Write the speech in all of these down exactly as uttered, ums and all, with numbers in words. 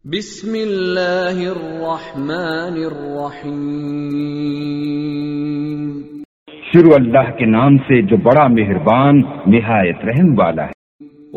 بسم اللہ الرحمن الرحیم۔ شروع اللہ کے نام سے جو بڑا مہربان نہایت رحم والا ہے۔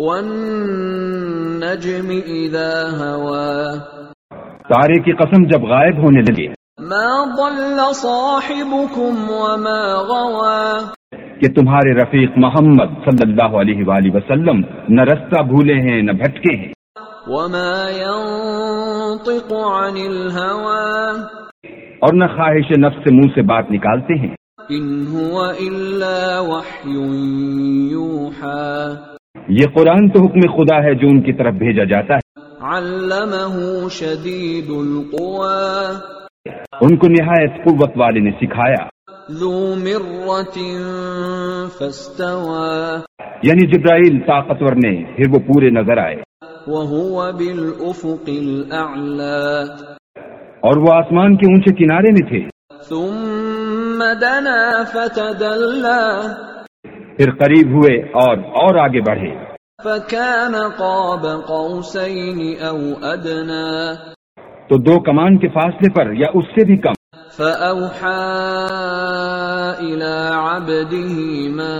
والنجم اذا ہوا، تارے کی قسم جب غائب ہونے لگے۔ ما ضل صاحبكم وما غوا، کہ تمہارے رفیق محمد صلی اللہ علیہ وآلہ وسلم نہ رستہ بھولے ہیں نہ بھٹکے ہیں۔ وما ينطق عن الهوى، اور نہ خواہش نفس سے منہ سے بات نکالتے ہیں۔ ان هو الا وحی یوحى، یہ قرآن تو حکم خدا ہے جو ان کی طرف بھیجا جاتا ہے۔ علمه شدید القوى، ان کو نہایت قوت والے نے سکھایا۔ ذو مرة فاستوى، یعنی جبرائیل طاقتور نے پھر وہ پورے نظر آئے۔ وهو بالافق الاعلى، اور وہ آسمان کے اونچے کنارے میں تھے۔ ثم دنا فتدلى، پھر قریب ہوئے اور اور آگے بڑھے۔ فكان قاب قوسين او ادنى، تو دو کمان کے فاصلے پر یا اس سے بھی کم۔ فأوحى إلى عبده ما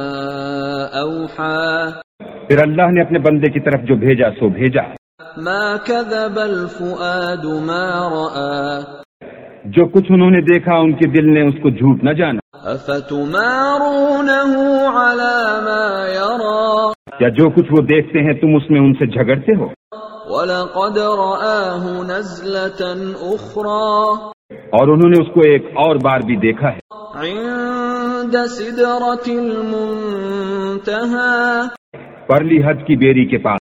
أوحى، پھر اللہ نے اپنے بندے کی طرف جو بھیجا سو بھیجا۔ ما كذب الفؤاد ما رأى، جو کچھ انہوں نے دیکھا ان کے دل نے اس کو جھوٹ نہ جانا۔ أفتمارونه على ما يرى، یا جو کچھ وہ دیکھتے ہیں تم اس میں ان سے جھگڑتے ہو۔ وَلَقَدْ رَآهُ نَزْلَةً أُخْرَى، اور انہوں نے اس کو ایک اور بار بھی دیکھا ہے۔ عند سدرة المنتهى، پرلی حد کی بیری کے پاس۔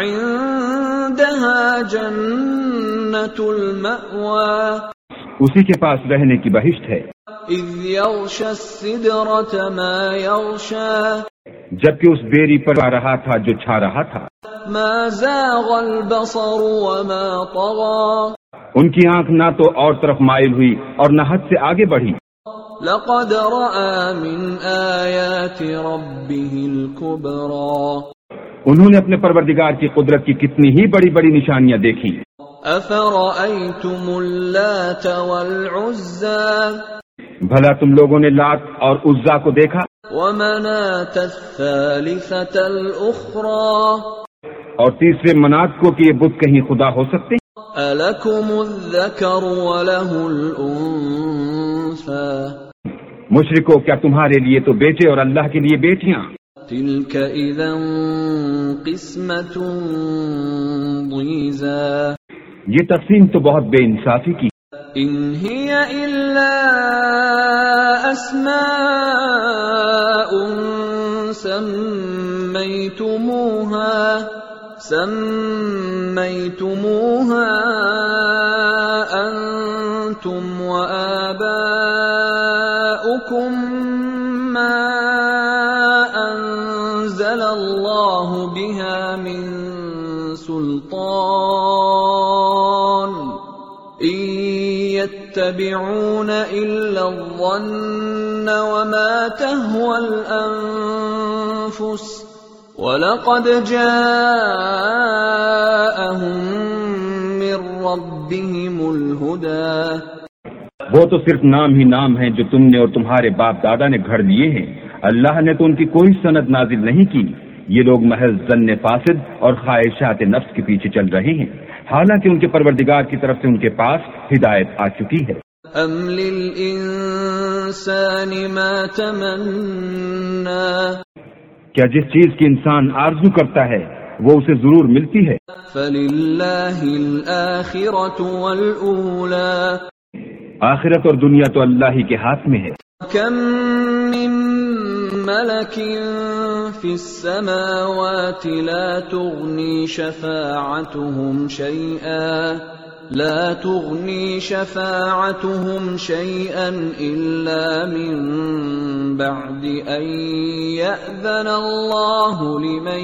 عندها جنة المأوى، اسی کے پاس رہنے کی بہشت ہے۔ إذ يغشى السدرة ما يغشى، جبکہ اس بیری پر آ رہا تھا جو چھا رہا تھا۔ ما زاغ البصر وما طغى، ان کی آنکھ نہ تو اور طرف مائل ہوئی اور نہ حد سے آگے بڑھی۔ لقد رأى من آيات ربه الكبرى، انہوں نے اپنے پروردگار کی قدرت کی کتنی ہی بڑی بڑی نشانیاں دیکھی۔ أفرأيتم اللات والعزى، بھلا تم لوگوں نے لات اور عزا کو دیکھا؟ ومناة الثالثة الأخرى، اور تیسرے منات کو کہ یہ بت کہیں خدا ہو سکتے ہیں؟ ألكم الذكر وله الأنثى، مشرکو کیا تمہارے لیے تو بیٹے اور اللہ کے لیے بیٹیاں؟ تلك إذا قسمة ضيزى، یہ تقسیم تو بہت بے انصافی کی۔ إن هي إلا أسماء سميتموها سميتموها أنتم وآباؤكم ما أنزل الله بها من سلطان إن يتبعون إلا الظن وما تهوى الأنفس وَلَقَدْ جَاءَهُم مِّن رَّبِّهِمُ الْهُدَىٰ، وہ تو صرف نام ہی نام ہیں جو تم نے اور تمہارے باپ دادا نے گھڑ لیے ہیں۔ اللہ نے تو ان کی کوئی سند نازل نہیں کی۔ یہ لوگ محض ظن فاسد اور خواہشات نفس کے پیچھے چل رہے ہیں، حالانکہ ان کے پروردگار کی طرف سے ان کے پاس ہدایت آ چکی ہے۔ أَمْ لِلْإِنسَانِ مَا تَمَنَّىٰ، کیا جس چیز کی انسان آرزو کرتا ہے وہ اسے ضرور ملتی ہے۔ فَلِلَّهِ الْآخِرَةُ وَالْأُولَىٰ، آخرت اور دنیا تو اللہ ہی کے ہاتھ میں ہے۔ كَم مِّن مَّلَكٍ فِي السَّمَاوَاتِ لَا تُغْنِي شَفَاعَتُهُمْ شَيْئًا لا تغني شفاعتهم شيئا إلا من بعد أن يأذن الله لمن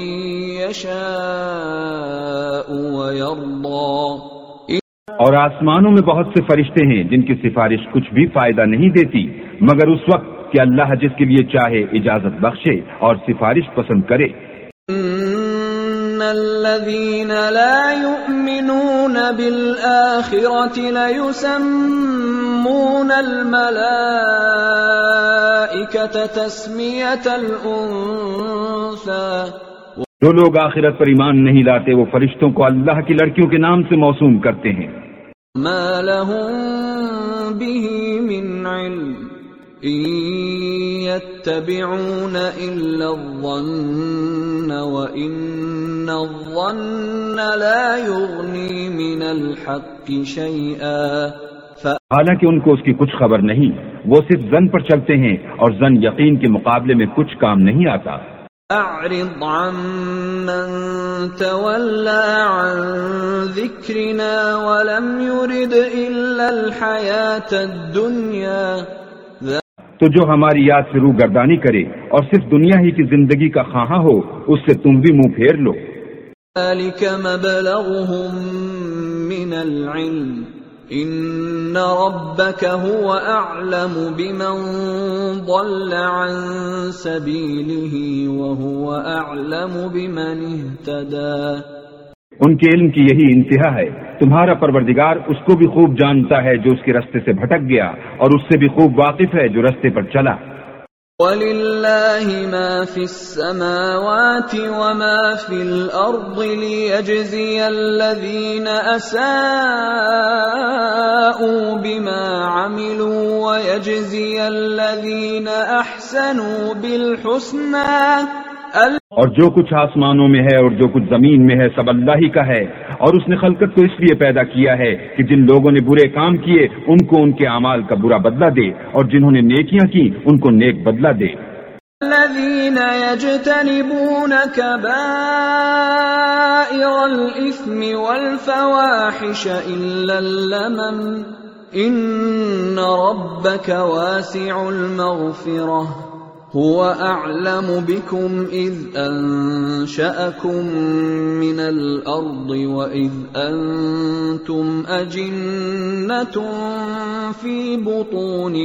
يشاء ويرضى، اور آسمانوں میں بہت سے فرشتے ہیں جن کی سفارش کچھ بھی فائدہ نہیں دیتی مگر اس وقت کہ اللہ جس کے لیے چاہے اجازت بخشے اور سفارش پسند کرے۔ الذين لا يؤمنون بالآخرة ليسمون الملائكة تسمية الأنثى. جو لوگ آخرت پر ایمان نہیں لاتے وہ فرشتوں کو اللہ کی لڑکیوں کے نام سے موسوم کرتے ہیں. ما لهم به من علم إن يتبعون إلا الظن وإن الظن لا يغني من الحق شيئا. حالانکہ ان کو اس کی کچھ خبر نہیں، وہ صرف ظن پر چلتے ہیں اور ظن یقین کے مقابلے میں کچھ کام نہیں آتا. اعرض عمن تولى عن ذكرنا ولم يرد إلا الحياة الدنيا. تو جو ہماری یاد سے روگردانی کرے اور صرف دنیا ہی کی زندگی کا خواہاں ہو اس سے تم بھی منہ پھیر لو. ذلك مبلغهم من العلم ان ربك هو اعلم بمن ضل عن سبيله وهو اعلم بمن اهتدى. ان کے علم کی یہی انتہا ہے، تمہارا پروردگار اس کو بھی خوب جانتا ہے جو اس کے رستے سے بھٹک گیا اور اس سے بھی خوب واقف ہے جو رستے پر چلا. وَلِلَّهِ مَا فِي السَّمَاوَاتِ وَمَا فِي الْأَرْضِ لِيَجْزِيَ الَّذِينَ أَسَاءُوا بِمَا عَمِلُوا وَيَجْزِيَ الَّذِينَ أَحْسَنُوا بِالْحُسْنَى. اور جو کچھ آسمانوں میں ہے اور جو کچھ زمین میں ہے سب اللہ ہی کا ہے، اور اس نے خلقت کو اس لیے پیدا کیا ہے کہ جن لوگوں نے برے کام کیے ان کو ان کے اعمال کا برا بدلہ دے اور جنہوں نے نیکیاں کی ان کو نیک بدلہ دے. الذين يجتنبون كبائر الإثم والفواحش إلا اللمم إن ربك واسع المغفرة هو أعلم بكم إذ أنشأكم من الأرض وإذ أنتم أجنة في بطون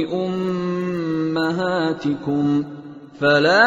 أمهاتكم فلا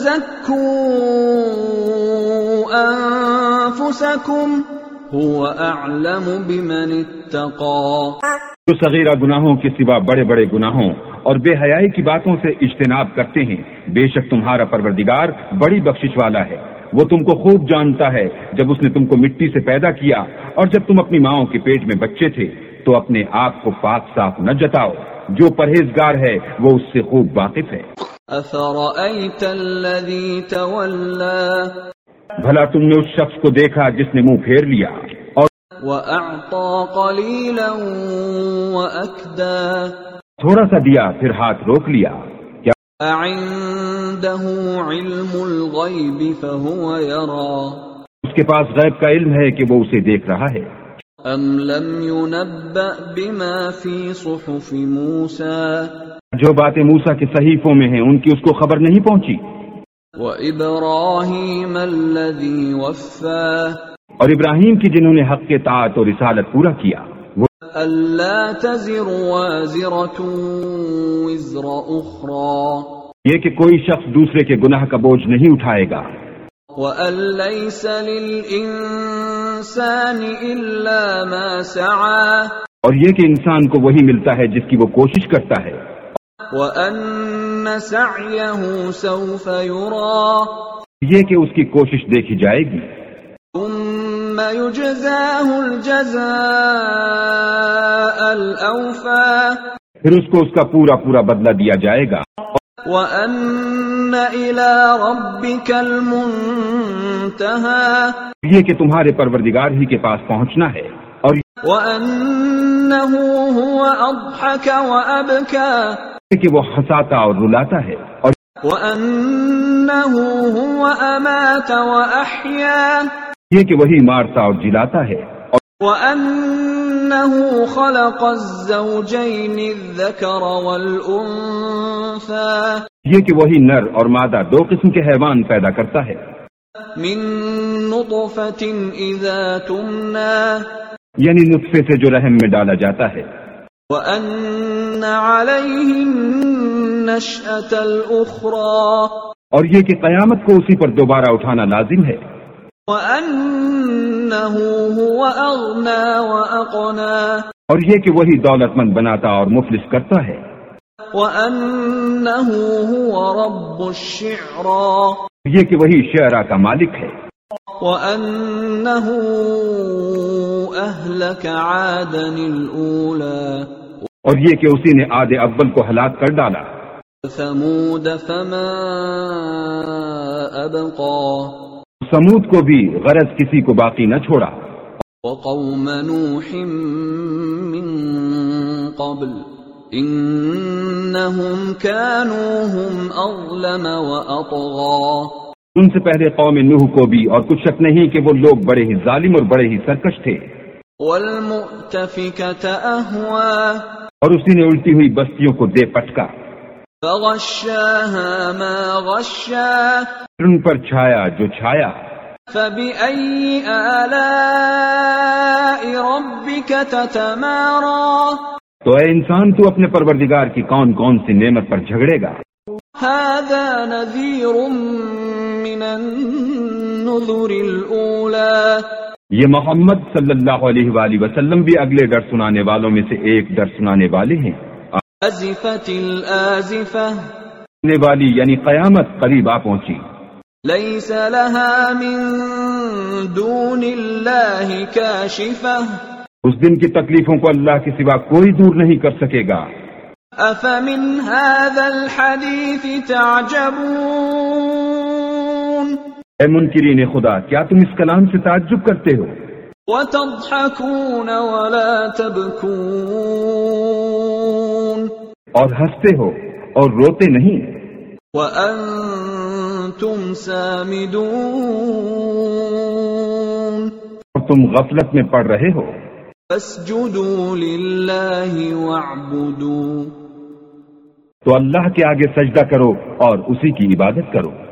تزكوا أنفسكم هو أعلم بمن اتقى. جو صغیرہ گناہوں کے سوا بڑے بڑے گناہوں اور بے حیائی کی باتوں سے اجتناب کرتے ہیں، بے شک تمہارا پروردگار بڑی بخشش والا ہے. وہ تم کو خوب جانتا ہے جب اس نے تم کو مٹی سے پیدا کیا اور جب تم اپنی ماؤں کے پیٹ میں بچے تھے تو اپنے آپ کو پاک صاف نہ جتاؤ. جو پرہیزگار ہے وہ اس سے خوب واقف ہے. أَفَرَأَيْتَ الَّذِي تَوَلَّى. بھلا تم نے اس شخص کو دیکھا جس نے منہ پھیر لیا اور وَأَعْطَى قَلِيلًا وَأَكْدَى. تھوڑا سا دیا پھر ہاتھ روک لیا. کیا أَعِندَهُ عِلْمُ الْغَيْبِ فَهُوَ يَرَى. اس کے پاس غیب کا علم ہے کہ وہ اسے دیکھ رہا ہے. أَمْ لَمْ يُنَبَّأْ بِمَا فِي صُحُفِ مُوسَى. جو باتیں موسیٰ کے صحیفوں میں ہیں ان کی اس کو خبر نہیں پہنچی. وَإِبْرَاهِيمَ الَّذِي وَفَّى. اور ابراہیم کی جنہوں نے حق کے طاعت اور رسالت پورا کیا. أَلَّا تَزِرُ وَازِرَةٌ وِزْرَ أُخْرَى. یہ کہ کوئی شخص دوسرے کے گناہ کا بوجھ نہیں اٹھائے گا. وَأَن لَّيْسَ لِلْإِنسَانِ إِلَّا مَا سَعَى. اور یہ کہ انسان کو وہی ملتا ہے جس کی وہ کوشش کرتا ہے. وَأَنَّ سَعْيَهُ سَوْفَ يُرَى. یہ کہ اس کی کوشش دیکھی جائے گی. ثُمَّ يُجْزَاهُ الْجَزَاءَ الْأَوْفَى. پھر اس کو اس کا پورا پورا بدلہ دیا جائے گا. وَأَنَّ إِلَى رَبِّكَ الْمُنْتَهَى. یہ کہ تمہارے پروردگار ہی کے پاس پہنچنا ہے. اور وَأَنَّهُ هُوَ أَضْحَكَ وَأَبْكَى. کہ وہ ہنساتا اور رلاتا ہے. اور وَأَنَّهُ هُوَ أَمَاتَ وَأَحْيَا. یہ کہ وہی مارتا اور جلاتا ہے. اور وَأَنَّهُ خَلَقَ الزَّوْجَيْنِ الذَّكَرَ وَالْأُنثَى. یہ کہ وہی نر اور مادہ دو قسم کے حیوان پیدا کرتا ہے. مِن نُطْفَةٍ إِذَا تُمْنَى. یعنی نطفے سے جو رحم میں ڈالا جاتا ہے. وَأَنَّ عَلَيْهِ النَّشْأَةَ الْأُخْرَى. اور یہ کہ قیامت کو اسی پر دوبارہ اٹھانا لازم ہے. وَأَنَّهُ هُوَ أَغْنَى وَأَقْنَى اور یہ کہ وہی دولت مند بناتا اور مفلس کرتا ہے. وَأَنَّهُ هُوَ رَبُّ الشِّعْرَى یہ کہ وہی شعرا کا مالک ہے. وَأَنَّهُ أَهْلَكَ عَادًا الْأُولَى اور یہ کہ اسی نے عاد اول کو ہلاک کر ڈالا. ثمود فما أبقى سمود کو بھی غرض کسی کو باقی نہ چھوڑا. وقوم نوح من قبل انہم كانوا هم اظلم واطغى ان سے پہلے قوم نوح کو بھی اور کچھ شک نہیں کہ وہ لوگ بڑے ہی ظالم اور بڑے ہی سرکش تھے. والمؤتفكة أهوى اور اسی نے الٹی ہوئی بستیوں کو دے پٹکا. فغشاها ما غشا ان پر چھایا جو چھایا. فبأي آلاء ربك تتمارى تو اے انسان تو اپنے پروردگار کی کون کون سی نعمت پر جھگڑے گا. هذا نذير من النذر الأولى یہ محمد صلی اللہ علیہ وآلہ وسلم بھی اگلے ڈر سنانے والوں میں سے ایک ڈر سنانے والے ہیں. آزفت الآزفة نے والی یعنی قیامت قریب آ پہنچی. لیس لها من دون اللہ کاشفة اس دن کی تکلیفوں کو اللہ کے سوا کوئی دور نہیں کر سکے گا. افمن هذا الحديث تعجبون اے منکرین خدا کیا تم اس کلام سے تعجب کرتے ہو؟ وتضحكون ولا تبكون اور ہنستے ہو اور روتے نہیں. وأنتم سامدون اور تم غفلت میں پڑ رہے ہو. فاسجدوا للہ واعبدوا تو اللہ کے آگے سجدہ کرو اور اسی کی عبادت کرو.